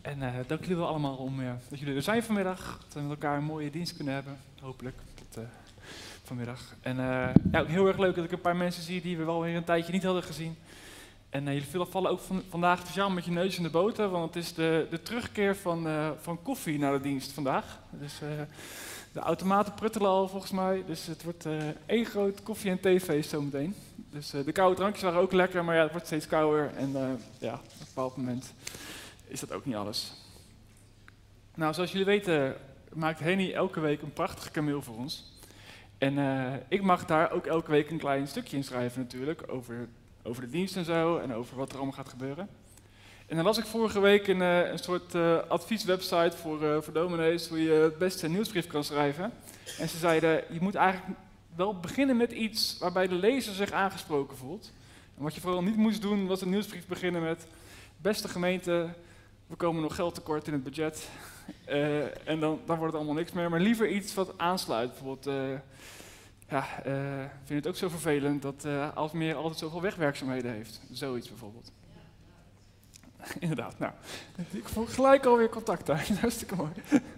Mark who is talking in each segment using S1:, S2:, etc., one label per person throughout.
S1: En dank jullie wel allemaal dat jullie er zijn vanmiddag. Dat we met elkaar een mooie dienst kunnen hebben, hopelijk, tot vanmiddag. En ja, ook heel erg leuk dat ik een paar mensen zie die we wel weer een tijdje niet hadden gezien. En jullie vallen ook vandaag speciaal met je neus in de boter, want het is de terugkeer van koffie naar de dienst vandaag. Dus de automaten pruttelen al volgens mij, dus het wordt één groot koffie- en theefeest zometeen. Dus de koude drankjes waren ook lekker, maar ja, het wordt steeds kouder en ja, op een bepaald moment is dat ook niet alles. Nou, zoals jullie weten maakt Henny elke week een prachtige kameel voor ons. En ik mag daar ook elke week een klein stukje in schrijven natuurlijk, over de dienst en zo en over wat er allemaal gaat gebeuren. En dan las ik vorige week een soort advieswebsite voor dominees hoe je het beste een nieuwsbrief kan schrijven. En ze zeiden, je moet eigenlijk wel beginnen met iets waarbij de lezer zich aangesproken voelt. En wat je vooral niet moest doen was een nieuwsbrief beginnen met, beste gemeente, we komen nog geld tekort in het budget. En dan wordt het allemaal niks meer, maar liever iets wat aansluit. Bijvoorbeeld, vind je het ook zo vervelend dat Alsmeer altijd zoveel wegwerkzaamheden heeft? Zoiets bijvoorbeeld. Inderdaad, nou, ik voel gelijk alweer contact daar, hartstikke mooi.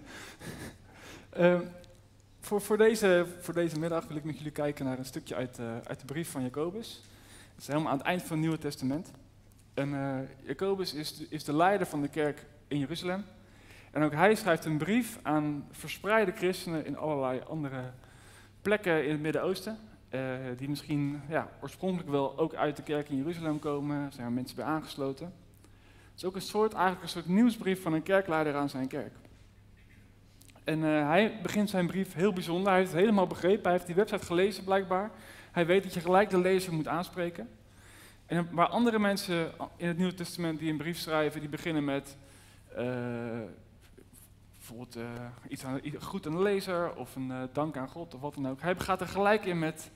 S1: Voor deze middag wil ik met jullie kijken naar een stukje uit de brief van Jacobus. Het is helemaal aan het eind van het Nieuwe Testament. En Jacobus is de leider van de kerk in Jeruzalem. En ook hij schrijft een brief aan verspreide christenen in allerlei andere plekken in het Midden-Oosten. Die misschien oorspronkelijk wel ook uit de kerk in Jeruzalem komen. Er zijn er mensen bij aangesloten. Het is ook eigenlijk een soort nieuwsbrief van een kerkleider aan zijn kerk. En hij begint zijn brief heel bijzonder. Hij heeft het helemaal begrepen. Hij heeft die website gelezen blijkbaar. Hij weet dat je gelijk de lezer moet aanspreken. En waar andere mensen in het Nieuwe Testament die een brief schrijven, die beginnen met bijvoorbeeld iets goed aan de lezer of een dank aan God of wat dan ook. Hij gaat er gelijk in met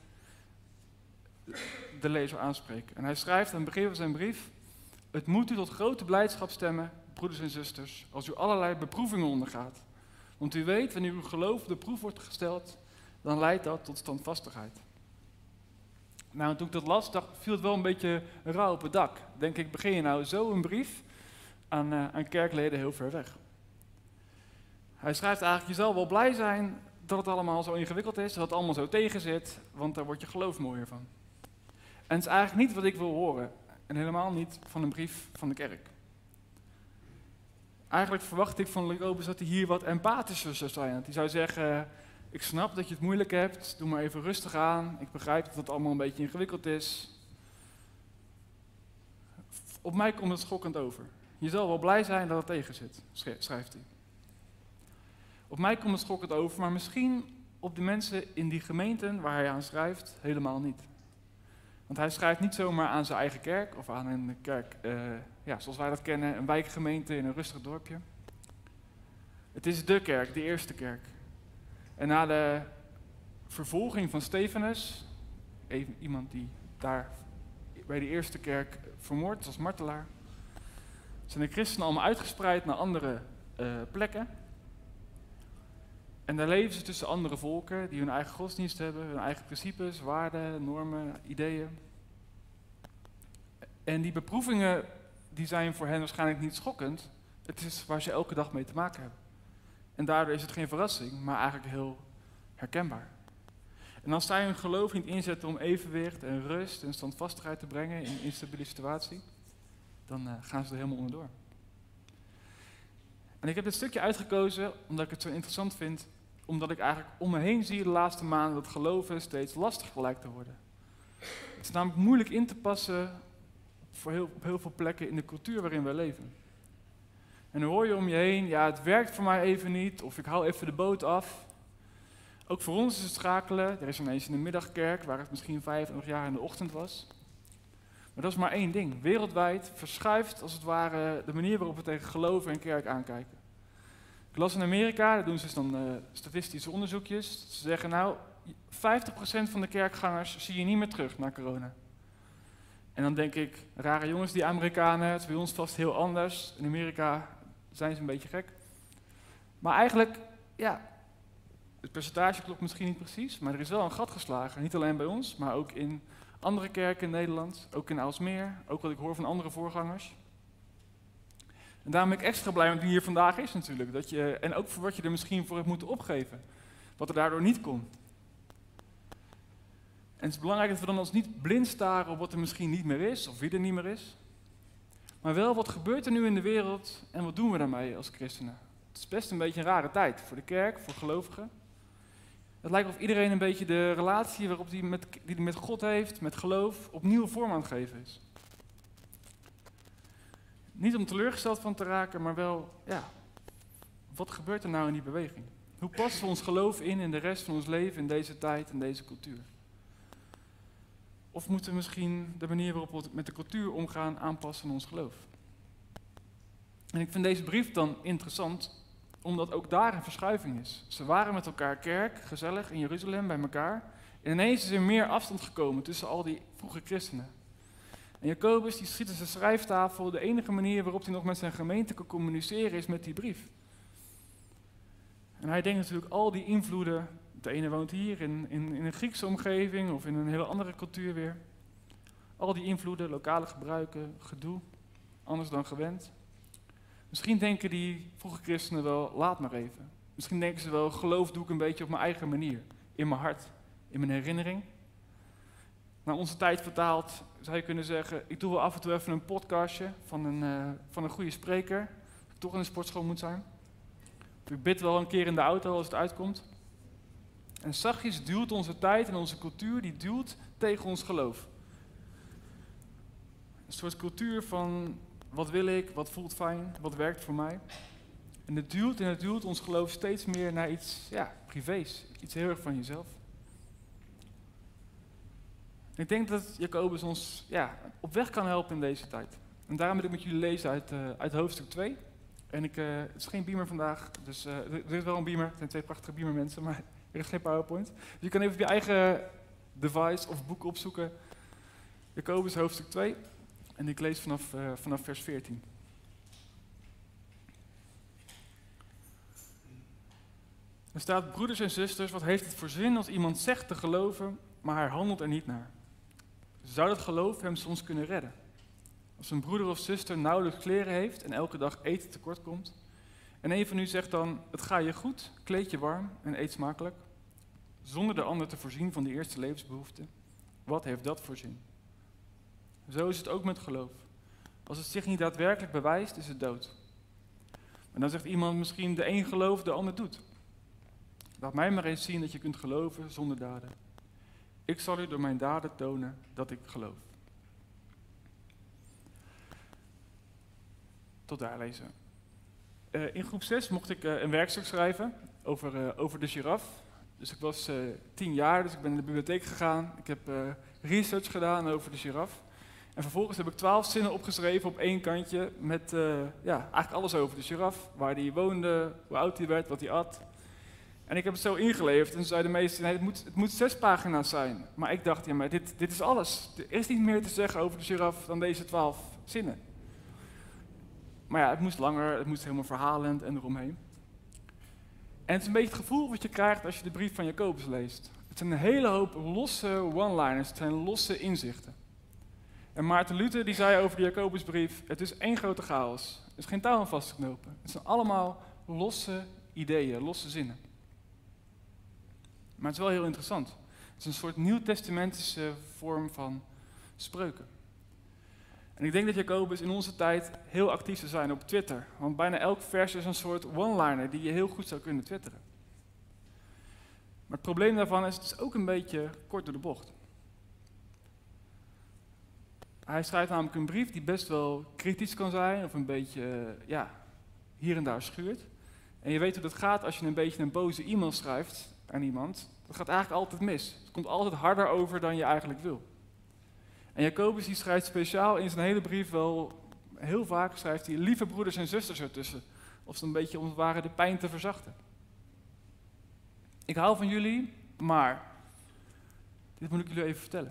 S1: de lezer aanspreken. En hij schrijft aan het begin van zijn brief, het moet u tot grote blijdschap stemmen, broeders en zusters, als u allerlei beproevingen ondergaat. Want u weet, wanneer uw geloof op de proef wordt gesteld, dan leidt dat tot standvastigheid. Nou, toen ik dat las, viel het wel een beetje rauw op het dak. Denk ik, begin je nou zo een brief aan kerkleden heel ver weg. Hij schrijft eigenlijk, je zal wel blij zijn dat het allemaal zo ingewikkeld is, dat het allemaal zo tegenzit, want daar wordt je geloof mooier van. En het is eigenlijk niet wat ik wil horen, en helemaal niet van een brief van de kerk. Eigenlijk verwacht ik van Jacobus dat hij hier wat empathischer zou zijn. Dat hij zou zeggen, ik snap dat je het moeilijk hebt, doe maar even rustig aan. Ik begrijp dat het allemaal een beetje ingewikkeld is. Op mij komt het schokkend over. Je zal wel blij zijn dat het tegen zit, schrijft hij. Op mij komt het schokkend over, maar misschien op de mensen in die gemeenten waar hij aan schrijft, helemaal niet. Want hij schrijft niet zomaar aan zijn eigen kerk of aan een kerk, zoals wij dat kennen, een wijkgemeente in een rustig dorpje. Het is de kerk, de eerste kerk. En na de vervolging van Stefanus, iemand die daar bij de eerste kerk vermoord is als martelaar, zijn de christenen allemaal uitgespreid naar andere plekken. En daar leven ze tussen andere volken die hun eigen godsdienst hebben, hun eigen principes, waarden, normen, ideeën. En die beproevingen die zijn voor hen waarschijnlijk niet schokkend. Het is waar ze elke dag mee te maken hebben. En daardoor is het geen verrassing, maar eigenlijk heel herkenbaar. En als zij hun geloof niet inzetten om evenwicht en rust en standvastigheid te brengen in een instabiele situatie, dan gaan ze er helemaal onderdoor. En ik heb dit stukje uitgekozen omdat ik het zo interessant vind, omdat ik eigenlijk om me heen zie de laatste maanden dat geloven steeds lastiger lijkt te worden. Het is namelijk moeilijk in te passen op heel veel plekken in de cultuur waarin we leven. En dan hoor je om je heen, ja, het werkt voor mij even niet, of ik hou even de boot af. Ook voor ons is het schakelen. Er is ineens in de middagkerk, waar het misschien 25 jaar in de ochtend was. Maar dat is maar één ding. Wereldwijd verschuift, als het ware, de manier waarop we tegen geloven en kerk aankijken. Ik las in Amerika, daar doen ze dan statistische onderzoekjes. Ze zeggen nou, 50% van de kerkgangers zie je niet meer terug na corona. En dan denk ik, rare jongens die Amerikanen, het is bij ons vast heel anders. In Amerika zijn ze een beetje gek. Maar eigenlijk, ja, het percentage klopt misschien niet precies, maar er is wel een gat geslagen. Niet alleen bij ons, maar ook in andere kerken in Nederland, ook in Aalsmeer, ook wat ik hoor van andere voorgangers. En daarom ben ik extra blij dat hij hier vandaag is natuurlijk. En ook voor wat je er misschien voor hebt moeten opgeven. Wat er daardoor niet kon. En het is belangrijk dat we dan ons niet blind staren op wat er misschien niet meer is, of wie er niet meer is. Maar wel, wat gebeurt er nu in de wereld en wat doen we daarmee als christenen? Het is best een beetje een rare tijd voor de kerk, voor gelovigen. Het lijkt of iedereen een beetje de relatie waarop die hij met God heeft, met geloof, opnieuw vorm aan het geven is. Niet om teleurgesteld van te raken, maar wel, ja, wat gebeurt er nou in die beweging? Hoe passen we ons geloof in de rest van ons leven, in deze tijd, in deze cultuur? Of moeten we misschien de manier waarop we met de cultuur omgaan aanpassen aan ons geloof? En ik vind deze brief dan interessant, omdat ook daar een verschuiving is. Ze waren met elkaar kerk, gezellig in Jeruzalem bij elkaar. En ineens is er meer afstand gekomen tussen al die vroege christenen. En Jacobus die schiet aan zijn schrijftafel. De enige manier waarop hij nog met zijn gemeente kan communiceren is met die brief. En hij denkt natuurlijk al die invloeden. De ene woont hier in een Griekse omgeving of in een hele andere cultuur weer. Al die invloeden, lokale gebruiken, gedoe, anders dan gewend. Misschien denken die vroege christenen wel, laat maar even. Misschien denken ze wel, geloof doe ik een beetje op mijn eigen manier. In mijn hart, in mijn herinnering. Naar onze tijd vertaald zou je kunnen zeggen, ik doe wel af en toe even een podcastje van een goede spreker. Dat ik toch in de sportschool moet zijn. Of ik bid wel een keer in de auto als het uitkomt. En zachtjes duwt onze tijd en onze cultuur, die duwt tegen ons geloof. Een soort cultuur van, wat wil ik, wat voelt fijn, wat werkt voor mij. En het duwt ons geloof steeds meer naar iets, ja, privés. Iets heel erg van jezelf. En ik denk dat Jacobus ons, ja, op weg kan helpen in deze tijd. En daarom wil ik met jullie lezen uit hoofdstuk 2. En het is geen beamer vandaag, dus er is wel een beamer. Het zijn twee prachtige beamermensen, maar er is geen PowerPoint. Dus je kan even op je eigen device of boek opzoeken. Jacobus hoofdstuk 2. En ik lees vanaf vers 14. Er staat, broeders en zusters, wat heeft het voor zin als iemand zegt te geloven, maar hij handelt er niet naar? Zou dat geloof hem soms kunnen redden? Als een broeder of zuster nauwelijks kleren heeft en elke dag eten tekort komt, en een van u zegt dan, het gaat je goed, kleed je warm en eet smakelijk, zonder de ander te voorzien van de eerste levensbehoeften, wat heeft dat voor zin? Zo is het ook met geloof. Als het zich niet daadwerkelijk bewijst, is het dood. Maar dan zegt iemand misschien, de een gelooft, de ander doet. Laat mij maar eens zien dat je kunt geloven zonder daden. Ik zal u door mijn daden tonen dat ik geloof. Tot daar lezen. In groep 6 mocht ik een werkstuk schrijven over de giraf. Dus ik was 10 jaar, dus ik ben in de bibliotheek gegaan. Ik heb research gedaan over de giraf. En vervolgens heb ik 12 zinnen opgeschreven op 1 kantje met eigenlijk alles over de giraf. Waar die woonde, hoe oud hij werd, wat hij at. En ik heb het zo ingeleverd en toen zeiden de meesten, nee, het moet 6 pagina's zijn. Maar ik dacht, ja, maar dit is alles. Er is niet meer te zeggen over de giraf dan deze 12 zinnen. Maar ja, het moest langer, het moest helemaal verhalend en eromheen. En het is een beetje het gevoel wat je krijgt als je de brief van Jacobus leest. Het zijn een hele hoop losse one-liners, het zijn losse inzichten. En Maarten Luther die zei over de Jacobusbrief, het is één grote chaos. Er is geen touw aan vast te knopen. Het zijn allemaal losse ideeën, losse zinnen. Maar het is wel heel interessant. Het is een soort nieuwtestamentische vorm van spreuken. En ik denk dat Jacobus in onze tijd heel actief zou zijn op Twitter. Want bijna elk vers is een soort one-liner die je heel goed zou kunnen twitteren. Maar het probleem daarvan is, het is ook een beetje kort door de bocht. Hij schrijft namelijk een brief die best wel kritisch kan zijn of een beetje hier en daar schuurt. En je weet hoe dat gaat als je een beetje een boze e-mail schrijft aan iemand. Dat gaat eigenlijk altijd mis. Het komt altijd harder over dan je eigenlijk wil. En Jacobus die schrijft speciaal in zijn hele brief wel, heel vaak schrijft hij, lieve broeders en zusters ertussen. Of ze een beetje om het ware de pijn te verzachten. Ik hou van jullie, maar dit moet ik jullie even vertellen.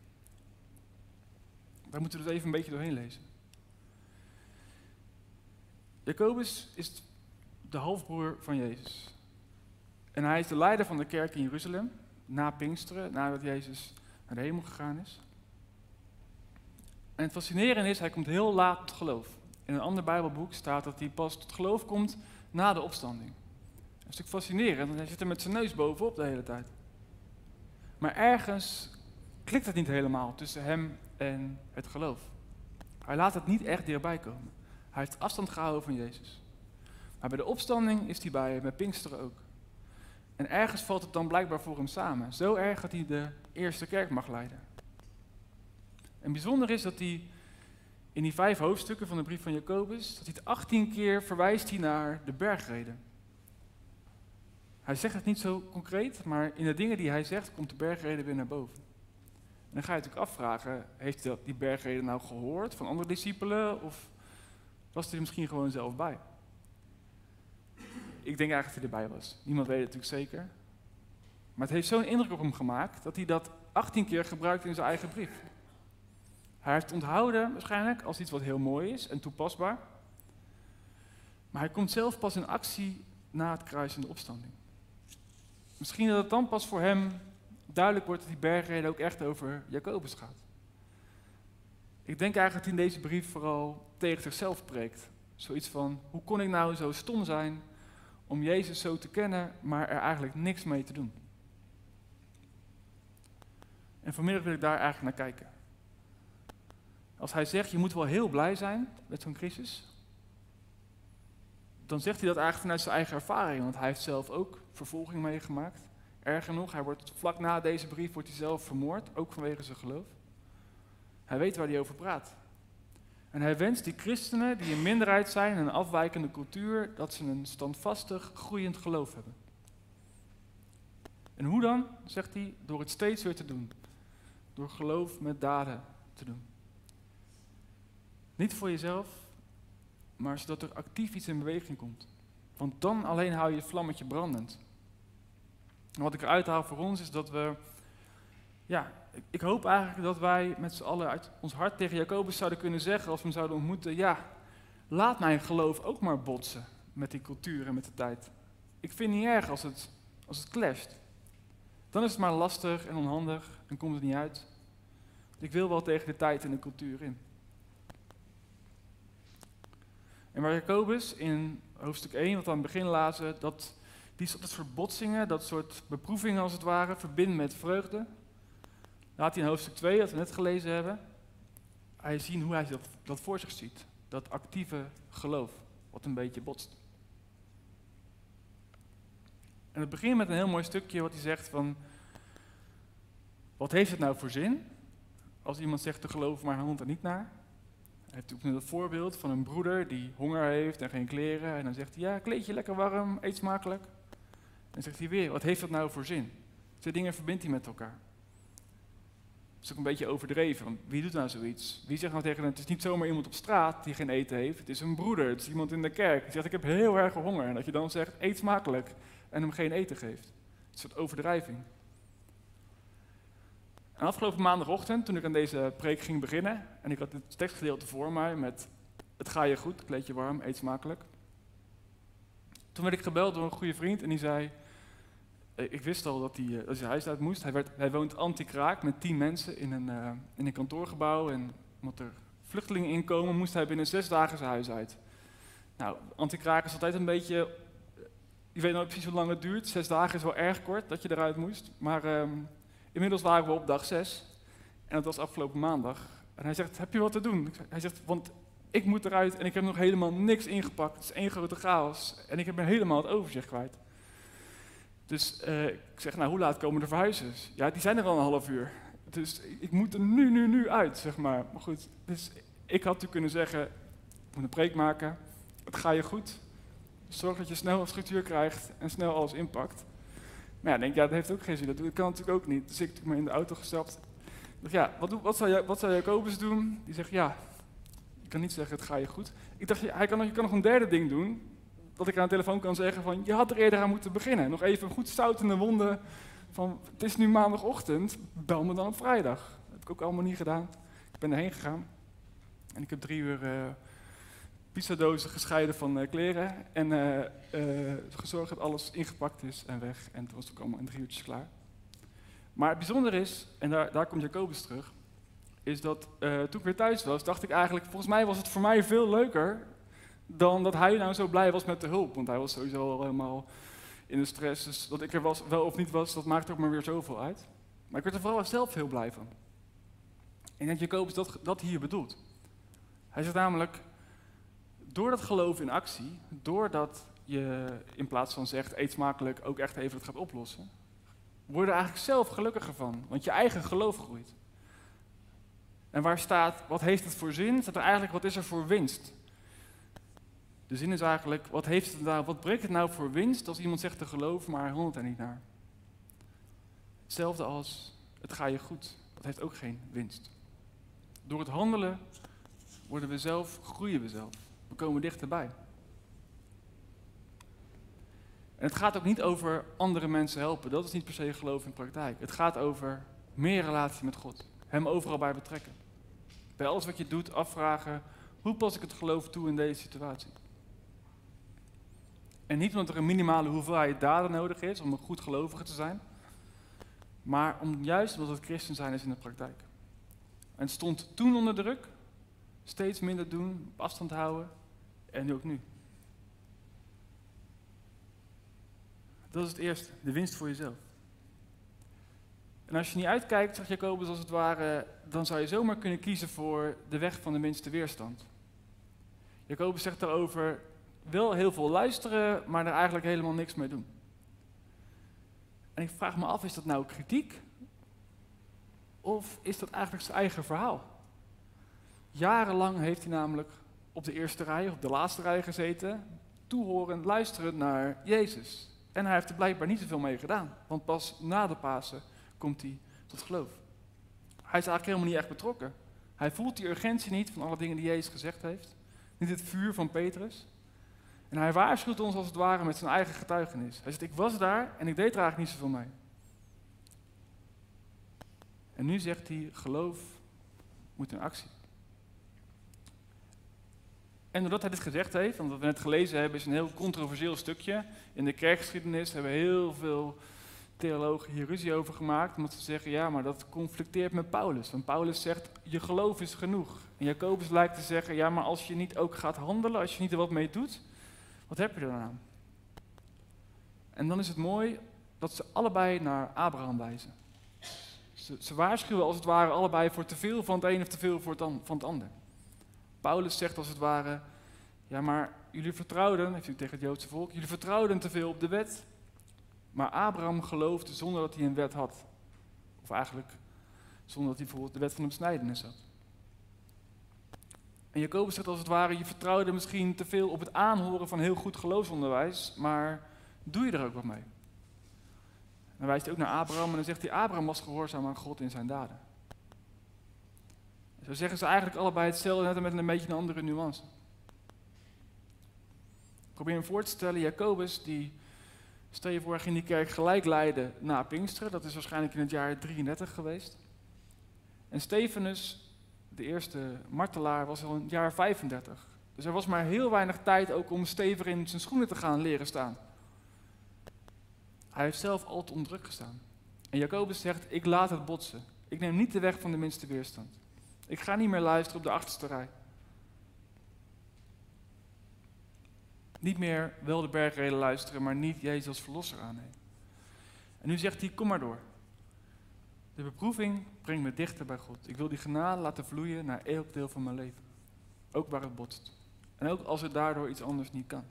S1: Daar moeten we dus even een beetje doorheen lezen. Jacobus is de halfbroer van Jezus. En hij is de leider van de kerk in Jeruzalem, na Pinksteren, nadat Jezus naar de hemel gegaan is. En het fascinerende is, hij komt heel laat tot geloof. In een ander Bijbelboek staat dat hij pas tot geloof komt na de opstanding. Dat is natuurlijk fascinerend, want hij zit er met zijn neus bovenop de hele tijd. Maar ergens klikt het niet helemaal tussen hem en het geloof. Hij laat het niet echt dichtbij komen. Hij heeft afstand gehouden van Jezus. Maar bij de opstanding is hij bij, met Pinksteren ook. En ergens valt het dan blijkbaar voor hem samen. Zo erg dat hij de eerste kerk mag leiden. En bijzonder is dat hij in die 5 hoofdstukken van de brief van Jacobus, dat hij het 18 keer verwijst naar de bergreden. Hij zegt het niet zo concreet, maar in de dingen die hij zegt komt de bergreden weer naar boven. En dan ga je natuurlijk afvragen, heeft hij die bergreden nou gehoord van andere discipelen of was hij er misschien gewoon zelf bij? Ik denk eigenlijk dat hij erbij was. Niemand weet het natuurlijk zeker. Maar het heeft zo'n indruk op hem gemaakt dat hij dat 18 keer gebruikt in zijn eigen brief. Hij heeft onthouden waarschijnlijk als iets wat heel mooi is en toepasbaar. Maar hij komt zelf pas in actie na het kruis en de opstanding. Misschien dat het dan pas voor hem duidelijk wordt dat die bergreden ook echt over Jacobus gaat. Ik denk eigenlijk dat hij in deze brief vooral tegen zichzelf preekt. Zoiets van, hoe kon ik nou zo stom zijn om Jezus zo te kennen, maar er eigenlijk niks mee te doen. En vanmiddag wil ik daar eigenlijk naar kijken. Als hij zegt, je moet wel heel blij zijn met zo'n crisis, dan zegt hij dat eigenlijk vanuit zijn eigen ervaring, want hij heeft zelf ook vervolging meegemaakt. Erger nog, vlak na deze brief wordt hij zelf vermoord, ook vanwege zijn geloof. Hij weet waar hij over praat. En hij wenst die christenen die een minderheid zijn in een afwijkende cultuur, dat ze een standvastig, groeiend geloof hebben. En hoe dan, zegt hij, door het steeds weer te doen. Door geloof met daden te doen. Niet voor jezelf, maar zodat er actief iets in beweging komt. Want dan alleen hou je het vlammetje brandend. En wat ik eruit haal voor ons is dat we, ik hoop eigenlijk dat wij met z'n allen uit ons hart tegen Jacobus zouden kunnen zeggen, als we hem zouden ontmoeten, laat mijn geloof ook maar botsen met die cultuur en met de tijd. Ik vind het niet erg als het clasht. Dan is het maar lastig en onhandig en komt het niet uit. Ik wil wel tegen de tijd en de cultuur in. En waar Jacobus in hoofdstuk 1, wat we aan het begin lazen, dat soort botsingen, dat soort beproevingen als het ware, verbindt met vreugde. Laat hij in hoofdstuk 2, dat we net gelezen hebben, hij zien hoe hij dat voor zich ziet. Dat actieve geloof, wat een beetje botst. En het begint met een heel mooi stukje wat hij zegt van, wat heeft het nou voor zin? Als iemand zegt te geloven, maar hij handelt er niet naar. Hij heeft natuurlijk het voorbeeld van een broeder die honger heeft en geen kleren. En dan zegt hij, kleed je lekker warm, eet smakelijk. En dan zegt hij weer, wat heeft dat nou voor zin? Twee dingen verbindt hij met elkaar. Dat is ook een beetje overdreven, want wie doet nou zoiets? Wie zegt nou tegen hem, het is niet zomaar iemand op straat die geen eten heeft. Het is een broeder, het is iemand in de kerk. Die zegt, ik heb heel erg honger. En dat je dan zegt, eet smakelijk. En hem geen eten geeft. Het is een soort overdrijving. En afgelopen maandagochtend, toen ik aan deze preek ging beginnen, en ik had het tekstgedeelte voor mij met, het ga je goed, kleed je warm, eet smakelijk. Toen werd ik gebeld door een goede vriend en die zei, ik wist al dat hij zijn huis uit moest. Hij woont anti-kraak met 10 mensen in een kantoorgebouw. En omdat er vluchtelingen inkomen, moest hij binnen 6 dagen zijn huis uit. Nou, anti-kraak is altijd een beetje, je weet nooit precies hoe lang het duurt. 6 dagen is wel erg kort dat je eruit moest. Maar inmiddels waren we op dag 6. En dat was afgelopen maandag. En hij zegt, heb je wat te doen? Hij zegt, want ik moet eruit en ik heb nog helemaal niks ingepakt. Het is één grote chaos. En ik ben helemaal het overzicht kwijt. Dus ik zeg, nou, hoe laat komen de verhuizers? Ja, die zijn er al een half uur. Dus ik moet er nu uit, zeg maar. Maar goed, dus ik had natuurlijk kunnen zeggen, ik moet een preek maken. Het ga je goed. Zorg dat je snel een structuur krijgt en snel alles inpakt. Maar ja, denk dat heeft ook geen zin. Dat kan natuurlijk ook niet. Dus ik heb me in de auto gestapt. Ik dacht, wat zou Jacobus doen? Die zegt, je kan niet zeggen, het ga je goed. Ik dacht, je kan nog een derde ding doen. Dat ik aan de telefoon kan zeggen van, je had er eerder aan moeten beginnen. Nog even goed zout in de wonden van, het is nu maandagochtend, bel me dan op vrijdag. Dat heb ik ook allemaal niet gedaan. Ik ben erheen gegaan en ik heb 3 uur pizzadozen gescheiden van kleren en gezorgd dat alles ingepakt is en weg. En toen was het ook allemaal in 3 uurtjes klaar. Maar het bijzondere is, en daar komt Jacobus terug, is dat toen ik weer thuis was, dacht ik eigenlijk, volgens mij was het voor mij veel leuker dan dat hij nou zo blij was met de hulp. Want hij was sowieso al helemaal in de stress. Dus dat ik er was, wel of niet was, dat maakt ook maar weer zoveel uit. Maar ik werd er vooral zelf heel blij van. En dat Jacobus dat hier bedoelt. Hij zegt namelijk, door dat geloof in actie, doordat je in plaats van zegt, eet smakelijk, ook echt even het gaat oplossen, word je er eigenlijk zelf gelukkiger van, want je eigen geloof groeit. En waar staat, wat heeft het voor zin, staat er eigenlijk, wat is er voor winst? De zin is eigenlijk, wat brengt het nou voor winst als iemand zegt te geloven, maar hij handelt er niet naar? Hetzelfde als, het gaat je goed, dat heeft ook geen winst. Door het handelen groeien we zelf. We komen dichterbij. En het gaat ook niet over andere mensen helpen. Dat is niet per se geloof in praktijk. Het gaat over meer relatie met God. Hem overal bij betrekken. Bij alles wat je doet afvragen, hoe pas ik het geloof toe in deze situatie? En niet omdat er een minimale hoeveelheid daden nodig is om een goed gelovige te zijn. Maar juist omdat het christen zijn is in de praktijk. En het stond toen onder druk. Steeds minder doen, op afstand houden. En nu ook nu. Dat is het eerste, de winst voor jezelf. En als je niet uitkijkt, zegt Jacobus als het ware, dan zou je zomaar kunnen kiezen voor de weg van de minste weerstand. Jacobus zegt daarover, wel heel veel luisteren, maar er eigenlijk helemaal niks mee doen. En ik vraag me af, is dat nou kritiek? Of is dat eigenlijk zijn eigen verhaal? Jarenlang heeft hij namelijk op de eerste rij, of de laatste rij gezeten, toehorend, luisterend naar Jezus. En hij heeft er blijkbaar niet zoveel mee gedaan, want pas na de Pasen komt hij tot geloof. Hij is eigenlijk helemaal niet echt betrokken. Hij voelt die urgentie niet van alle dingen die Jezus gezegd heeft. Niet het vuur van Petrus. En hij waarschuwt ons als het ware met zijn eigen getuigenis. Hij zegt, ik was daar en ik deed er eigenlijk niet zoveel mee. En nu zegt hij, geloof moet in actie. En doordat hij dit gezegd heeft, want wat we net gelezen hebben is een heel controversieel stukje. In de kerkgeschiedenis hebben heel veel theologen hier ruzie over gemaakt. Omdat ze zeggen, ja, maar dat conflicteert met Paulus. Want Paulus zegt, je geloof is genoeg. En Jacobus lijkt te zeggen, ja, maar als je niet ook gaat handelen, als je niet er wat mee doet, wat heb je dan aan? En dan is het mooi dat ze allebei naar Abraham wijzen. Ze waarschuwen als het ware allebei voor te veel van het een of te veel van het ander. Paulus zegt als het ware, ja maar jullie vertrouwden, heeft hij tegen het Joodse volk, jullie vertrouwden te veel op de wet. Maar Abraham geloofde zonder dat hij een wet had. Of eigenlijk zonder dat hij bijvoorbeeld de wet van de besnijdenis had. En Jacobus zegt als het ware, je vertrouwde misschien te veel op het aanhoren van heel goed geloofsonderwijs, maar doe je er ook wat mee? Dan wijst hij ook naar Abraham en dan zegt hij, Abraham was gehoorzaam aan God in zijn daden. Zo zeggen ze eigenlijk allebei hetzelfde, net met een beetje een andere nuance. Ik probeer me voor te stellen, Jacobus, stel je voor, ging die kerk gelijk leiden na Pinksteren. Dat is waarschijnlijk in het jaar 33 geweest. En Stefanus, de eerste martelaar, was al in het jaar 35. Dus er was maar heel weinig tijd ook om stevig in zijn schoenen te gaan leren staan. Hij heeft zelf altijd onder druk gestaan. En Jacobus zegt, ik laat het botsen. Ik neem niet de weg van de minste weerstand. Ik ga niet meer luisteren op de achterste rij. Niet meer wel de bergreden luisteren, maar niet Jezus als verlosser aannemen. En nu zegt hij, kom maar door. De beproeving brengt me dichter bij God. Ik wil die genade laten vloeien naar elk deel van mijn leven. Ook waar het botst. En ook als het daardoor iets anders niet kan.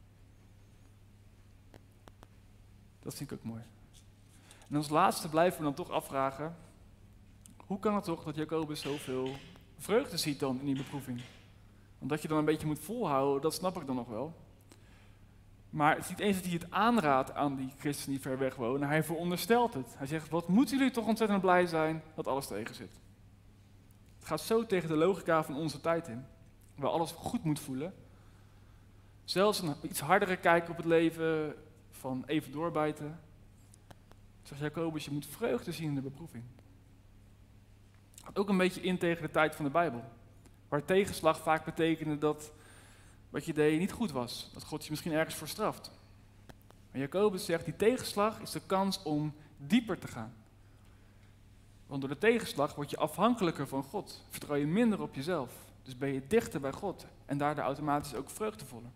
S1: Dat vind ik ook mooi. En als laatste blijven we dan toch afvragen, hoe kan het toch dat Jacobus zoveel vreugde ziet dan in die beproeving? Omdat je dan een beetje moet volhouden, dat snap ik dan nog wel. Maar het is niet eens dat hij het aanraadt aan die christenen die ver weg wonen. Hij veronderstelt het. Hij zegt, wat moeten jullie toch ontzettend blij zijn dat alles tegen zit. Het gaat zo tegen de logica van onze tijd in. Waar alles goed moet voelen. Zelfs een iets hardere kijk op het leven van even doorbijten. Zegt Jacobus, je moet vreugde zien in de beproeving. Het gaat ook een beetje in tegen de tijd van de Bijbel. Waar tegenslag vaak betekende dat wat je deed niet goed was. Dat God je misschien ergens voor straft. Maar Jacobus zegt, die tegenslag is de kans om dieper te gaan. Want door de tegenslag word je afhankelijker van God. Vertrouw je minder op jezelf. Dus ben je dichter bij God en daardoor automatisch ook vreugdevoller.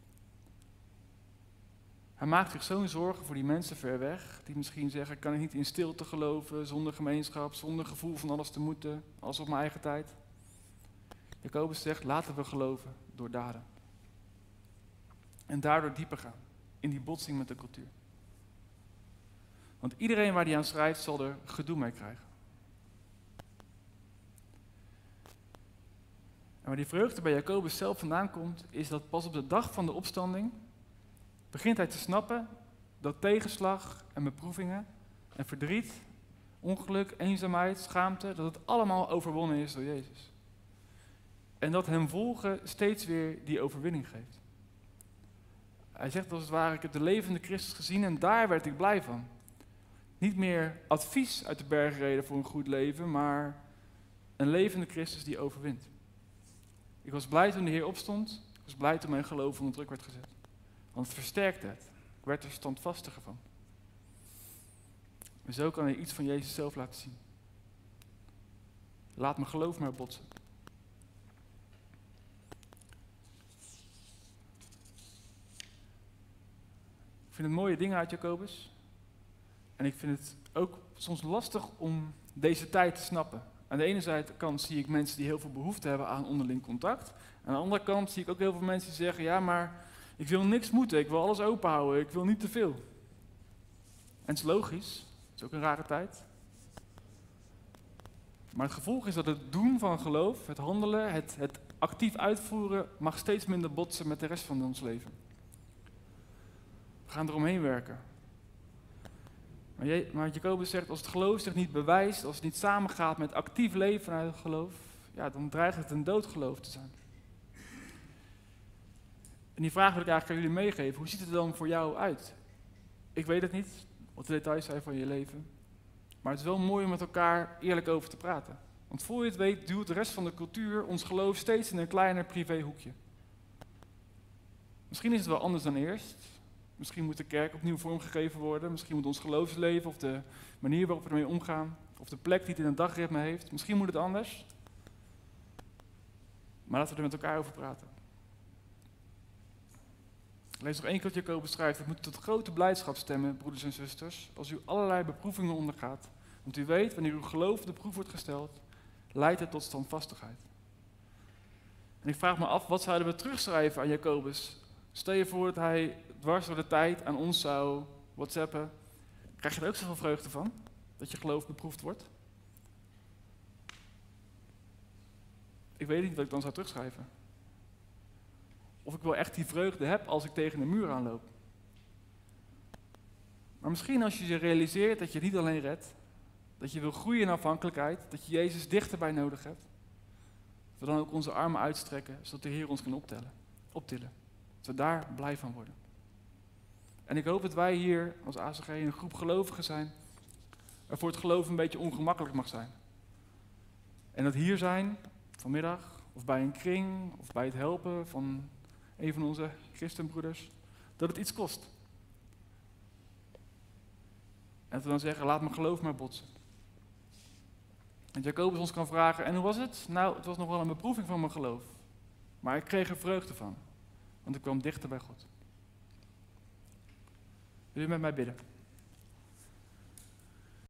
S1: Hij maakt zich zo'n zorgen voor die mensen ver weg, die misschien zeggen, kan ik niet in stilte geloven, zonder gemeenschap, zonder gevoel van alles te moeten, alles op mijn eigen tijd. Jacobus zegt, laten we geloven door daden. En daardoor dieper gaan, in die botsing met de cultuur. Want iedereen waar die aan schrijft, zal er gedoe mee krijgen. En waar die vreugde bij Jacobus zelf vandaan komt, is dat pas op de dag van de opstanding begint hij te snappen dat tegenslag en beproevingen en verdriet, ongeluk, eenzaamheid, schaamte, dat het allemaal overwonnen is door Jezus. En dat hem volgen steeds weer die overwinning geeft. Hij zegt als het ware, ik heb de levende Christus gezien en daar werd ik blij van. Niet meer advies uit de bergreden voor een goed leven, maar een levende Christus die overwint. Ik was blij toen de Heer opstond, ik was blij toen mijn geloof onder druk werd gezet. Want het versterkte het. Ik werd er standvastiger van. En zo kan hij iets van Jezus zelf laten zien. Laat mijn geloof maar botsen. Ik vind het mooie dingen uit Jacobus. En ik vind het ook soms lastig om deze tijd te snappen. Aan de ene kant zie ik mensen die heel veel behoefte hebben aan onderling contact. Aan de andere kant zie ik ook heel veel mensen die zeggen, ja maar ik wil niks moeten, ik wil alles open houden, ik wil niet te veel. En het is logisch, het is ook een rare tijd. Maar het gevolg is dat het doen van geloof, het handelen, het actief uitvoeren, mag steeds minder botsen met de rest van ons leven. We gaan eromheen werken. Maar Jacobus zegt, als het geloof zich niet bewijst, als het niet samengaat met actief leven vanuit het geloof, ja, dan dreigt het een doodgeloof te zijn. En die vraag wil ik eigenlijk aan jullie meegeven. Hoe ziet het er dan voor jou uit? Ik weet het niet, wat de details zijn van je leven. Maar het is wel mooi om met elkaar eerlijk over te praten. Want voor je het weet, duwt de rest van de cultuur ons geloof steeds in een kleiner privéhoekje. Misschien is het wel anders dan eerst. Misschien moet de kerk opnieuw vormgegeven worden. Misschien moet ons geloofsleven of de manier waarop we ermee omgaan, of de plek die het in een dagritme heeft. Misschien moet het anders. Maar laten we er met elkaar over praten. Lees nog één keer wat Jacobus schrijft. We moeten tot grote blijdschap stemmen, broeders en zusters, als u allerlei beproevingen ondergaat. Want u weet, wanneer uw geloof op de proef wordt gesteld, leidt het tot standvastigheid. En ik vraag me af, wat zouden we terugschrijven aan Jacobus? Stel je voor dat hij dwars door de tijd aan ons zou whatsappen. Krijg je er ook zoveel vreugde van? Dat je geloof beproefd wordt? Ik weet niet wat ik dan zou terugschrijven. Of ik wel echt die vreugde heb als ik tegen de muur aanloop. Maar misschien als je je realiseert dat je het niet alleen redt, dat je wil groeien in afhankelijkheid, dat je Jezus dichterbij nodig hebt, dat we dan ook onze armen uitstrekken, zodat de Heer ons kan optillen. Dat we daar blij van worden. En ik hoop dat wij hier als ACG een groep gelovigen zijn, waarvoor het geloof een beetje ongemakkelijk mag zijn. En dat hier zijn, vanmiddag, of bij een kring, of bij het helpen van een van onze christenbroeders, dat het iets kost. En dat we dan zeggen, laat mijn geloof maar botsen. En Jacobus ons kan vragen, en hoe was het? Nou, het was nog wel een beproeving van mijn geloof. Maar ik kreeg er vreugde van, want ik kwam dichter bij God. Wil je met mij bidden?